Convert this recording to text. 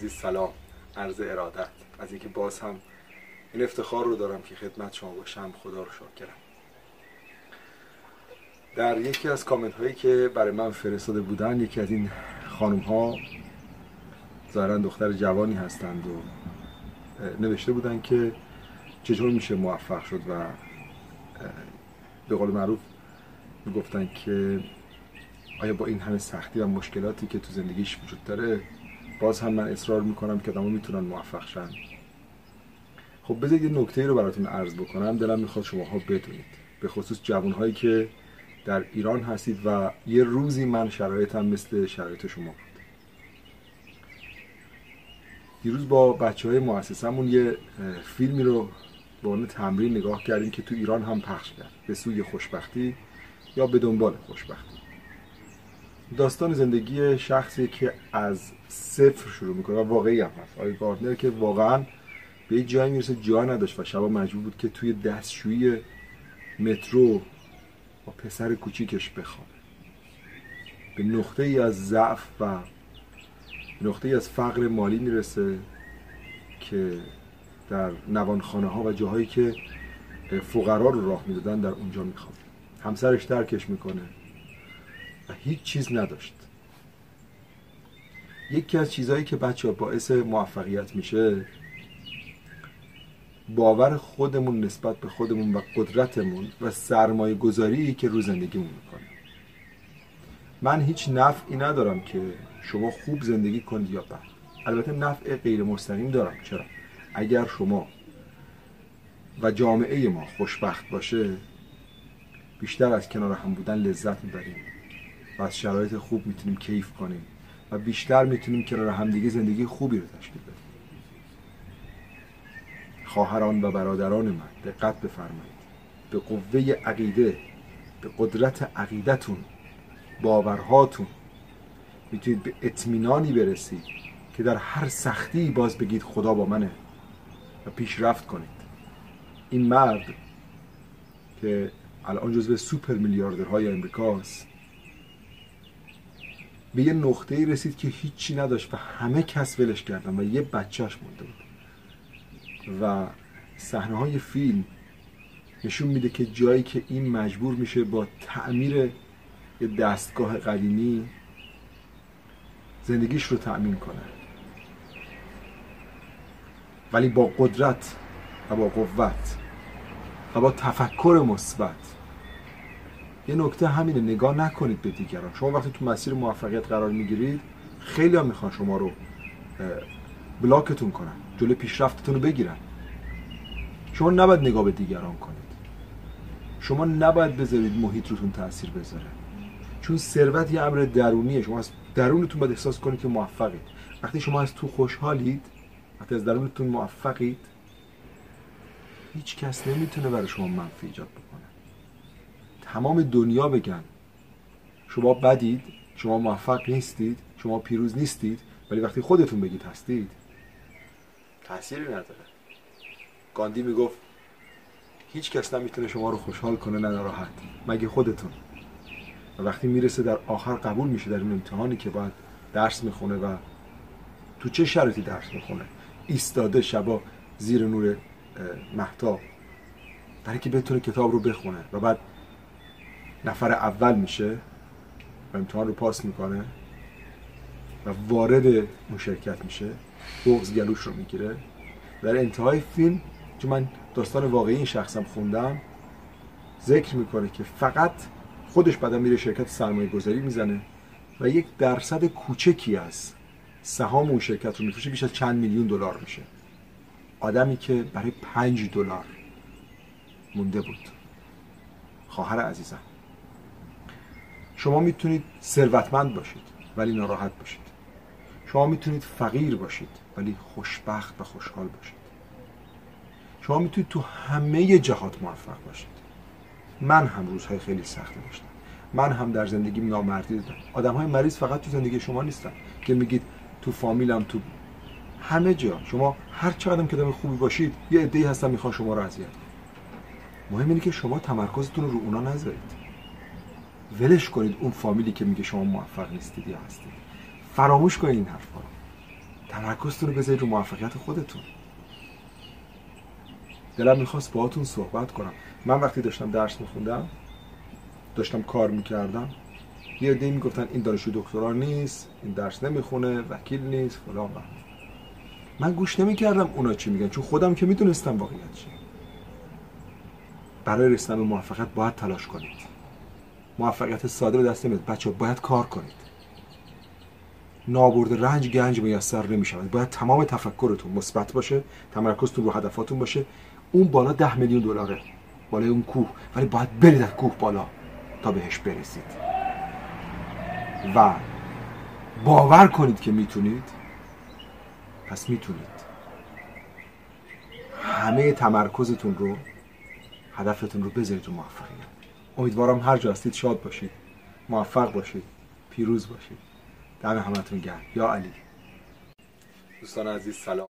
عزیز سلام، عرض ارادت از اینکه باز هم این افتخار رو دارم که خدمت شما باشم. خدا رو شاکرم. در یکی از کامنت هایی که برای من فرستاده بودن، یکی از این خانم ها ظاهرا دختر جوانی هستند و نوشته بودن که چطور میشه موفق شد و به قول معروف میگفتن که آیا با این همه سختی و مشکلاتی که تو زندگیش وجود داره باز هم من اصرار میکنم که آدم‌ها میتونن موفق شن. خب بذارید یه نکته رو براتون عرض بکنم، دلم میخواد شماها بدونید، به خصوص جوانهایی که در ایران هستید و یه روزی من شرایطم مثل شرایط شما بود. دیروز با بچه‌های مؤسسمون یه فیلمی رو به عنوان تمرین نگاه کردیم که تو ایران هم پخش کرد، به سوی خوشبختی یا به دنبال خوشبختی. داستان زندگی شخصی که از صفر شروع میکنه و واقعی هم هست. آقای گاردنر که واقعا به یه جایی میرسه جا نداشت و شبا مجبور بود که توی دستشویی مترو با پسر کوچیکش بخوابه. به نقطه ای از ضعف و نقطه ای از فقر مالی میرسه که در نوانخانه ها و جاهایی که فقرا رو راه میدادن در اونجا میخوابه. همسرش ترکش میکنه و هیچ چیز نداشت. یکی از چیزهایی که بچه‌ها باعث موفقیت میشه، باور خودمون نسبت به خودمون و قدرتمون و سرمایه گذاری که رو زندگیمون میکنه. من هیچ نفعی ندارم که شما خوب زندگی کنید یا بد. البته نفع غیر مستقیم دارم. چرا؟ اگر شما و جامعه ما خوشبخت باشه، بیشتر از کنار هم بودن لذت میبریم و از شرایط خوب میتونیم کیف کنیم و بیشتر میتونیم کنار همدیگه زندگی خوبی رو تشکیل بدیم. خواهران و برادران من دقت بفرمایید، به قوه عقیده، به قدرت عقیدتون، باورهاتون میتونید به اطمینانی برسید که در هر سختی باز بگید خدا با منه و پیشرفت کنید. این مرد که الان جزو سوپر میلیاردرهای امریکاست، به یه نقطه‌ای رسید که هیچی نداشت و همه کس ولش کردن و یه بچهش مونده بود. و صحنه‌های فیلم نشون میده که جایی که این مجبور میشه با تعمیر یه دستگاه قدیمی زندگیش رو تأمین کنه، ولی با قدرت و با قوت و با تفکر مثبت. یه نکته همینه، نگاه نکنید به دیگران. شما وقتی تو مسیر موفقیت قرار میگیرید، خیلی ها میخوان شما رو بلاکتون کنن، جلوی پیشرفتتون رو بگیرن. شما نباید نگاه به دیگران کنید. شما نباید بذارید محیط روتون تأثیر بذاره، چون ثروت یه امر درونیه. شما از درونتون باید احساس کنید که موفقید. وقتی شما از تو خوشحالید، وقتی از درونتون موفقید، هیچ کس نمیتونه برای شما منفی ایجاد بکنه. تمام دنیا بگن شما بدید، شما موفق نیستید، شما پیروز نیستید، ولی وقتی خودتون بگید هستید، تأثیری نداره. گاندی میگفت هیچ کس نمیتونه شما رو خوشحال کنه نه ناراحت، مگه خودتون. و وقتی میرسه در آخر قبول میشه در این امتحانی که باید درس میخونه و تو چه شرایطی درس میخونه، ایستاده شبا زیر نور مهتاب برای که بتونه کتاب رو بخونه و بعد نفر اول میشه و امتحان رو پاس میکنه و وارد اون شرکت میشه، بغض گلوش رو میگیره. در انتهای فیلم، چون من داستان واقعی این شخصم خوندم، ذکر میکنه که فقط خودش بعدا میره شرکت سرمایه گذاری میزنه و 1% کوچکی از سهام اون شرکت رو میفروشه، بیش از چند میلیون دلار میشه. آدمی که برای $5 مونده بود. خواهر عزیزم، شما میتونید ثروتمند باشید ولی ناراحت باشید. شما میتونید فقیر باشید ولی خوشبخت و خوشحال باشید. شما میتونید تو همه جهات موفق باشید. من هم روزهای خیلی سختی داشتم. من هم در زندگیم نامردی دیدم. آدم‌های مریض فقط تو زندگی شما نیستن که میگید تو فامیلم، تو همه جا. شما هر چقدر که آدم خوبی باشید، یه عده‌ای هستن میخوان شما رو اذیت کنن. مهم اینه که شما تمرکزتون رو اونا نذارید. ولش کنید اون فامیلی که میگه شما موفق نیستید یا هستید. فراموش کنید این حرفا رو. تمرکزتون رو بذارید رو موفقیت خودتون. دلم میخواست باهاتون صحبت کنم. من وقتی داشتم درس میخوندم، داشتم کار میکردم، یه عده‌ای میگفتن این دانشجو دکترا نیست، این درس نمیخونه، وکیل نیست، فلان. من گوش نمیکردم اونا چی میگن، چون خودم که میدونستم واقعیت چیه. برای رسیدن به موفقیت باید تلاش کنید. موفقیت ساده به دست نمیاد بچه‌ها، باید کار کنید. نابرده رنج گنج میسر نمیشود. باید تمام تفکرتون مثبت باشه، تمرکزتون رو هدفاتون باشه. اون بالا 10 میلیون دلاره، بالای اون کوه، ولی باید برید از کوه بالا تا بهش برسید و باور کنید که میتونید. پس میتونید. همه تمرکزتون رو، هدفتون رو بذارید رو موفقیت. امیدوارم هر جا هستید شاد باشید، موفق باشید، پیروز باشید. دم همتون گرم. یا علی. دوستان عزیز سلام.